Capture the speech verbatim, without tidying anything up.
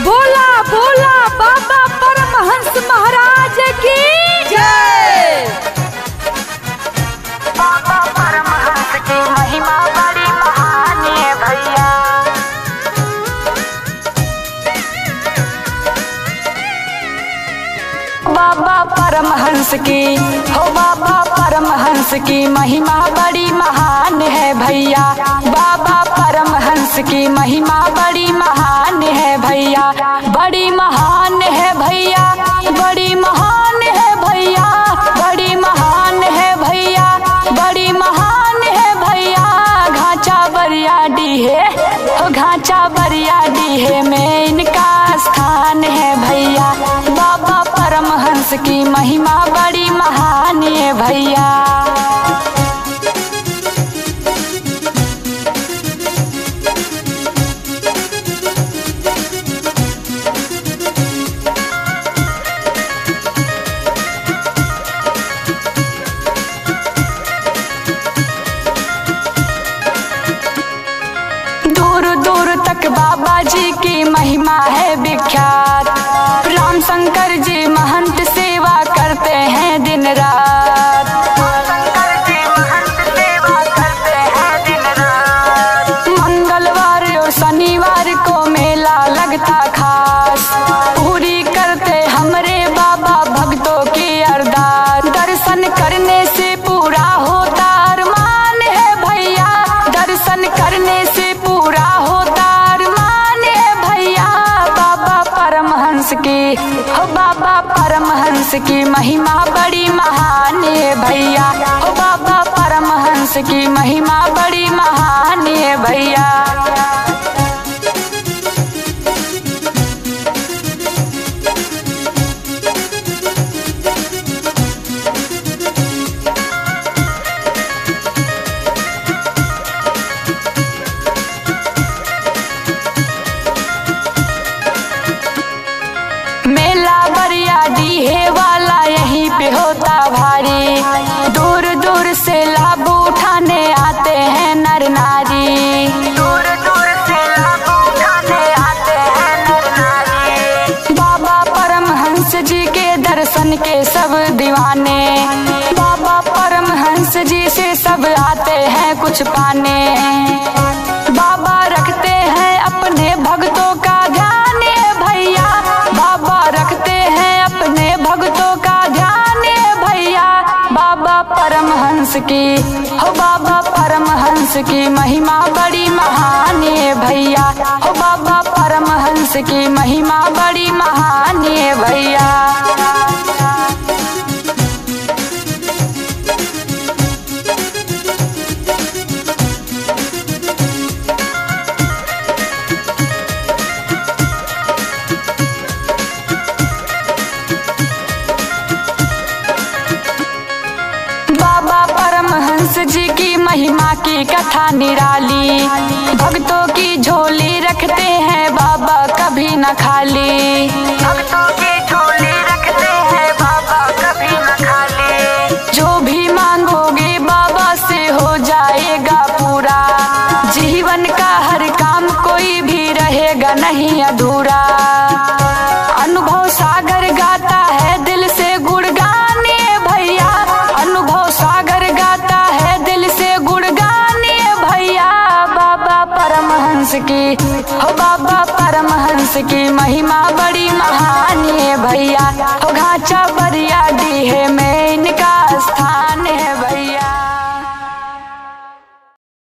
बोला बोला बाबा परमहंस महाराज की जय। बाबा परमहंस की महिमा बड़ी महान है भैया। बाबा परमहंस की हो बाबा परमहंस की महिमा बड़ी महान है भैया। बाबा परमहंस की महिमा बड़ी महान है भैया। बड़ी महान है भैया, बड़ी महान है भैया, बड़ी महान है भैया, बड़ी महान है भैया। घाचा बरिया डी है हो घाचा बरिया डी है में इनका स्थान है भैया। बाबा परमहंस की महिमा बड़ी महान है भैया। दूर दूर तक बाबा जी की महिमा है विख्यात। राम शंकर जी महंत सेवा करते हैं दिन रात। शंकर जी महंत सेवा करते हैं दिन रात। मंगलवार और शनिवार को मेला लगता खास। पूरी करते हमरे बाबा भक्तों की अरदास। दर्शन करने से पूरा होता अरमान है भैया। दर्शन करने से पूरा होता अरमान है भैया। बाबा परमहंस की हो बाबा परमहंस की महिमा बड़ी महान है भैया। हो बाबा परमहंस की महिमा बड़ी महान है भैया। मेला बरिया डीहे वाला यहीं पे होता भारी। दूर दूर से लाभ उठाने आते हैं नर नारी। दूर दूर से लाभ उठाने आते हैं नर नारी। बाबा परमहंस जी के दर्शन के सब दीवाने। बाबा परमहंस जी से सब आते हैं कुछ पाने। बाबा रखते हैं अपने भक्तों का ध्यान है भैया। बाबा रखते हैं अपने भक्तों का ध्यान है भैया। बाबा परमहंस की हो बाबा परमहंस की महिमा बड़ी महान है भैया। हो बाबा परमहंस की महिमा बड़ी महान है भैया। बाबा परमहंस जी की महिमा की कथा निराली। भक्तों की झोली रखते हैं बाबा कभी न खाली। भक्तों की झोली रखते हैं बाबा कभी न खाली। जो भी मांगोगे बाबा से हो जाएगा पूरा। जीवन का हर काम कोई भी रहेगा नहीं अधूरा। अनुभव सागर गाता है दिल से गुणगान है भैया। अनुभव सागर गाता है दिल से गुणगान है भैया। बाबा परमहंस की हो बाबा परमहंस की महिमा बड़ी महान है भैया। हो घाचा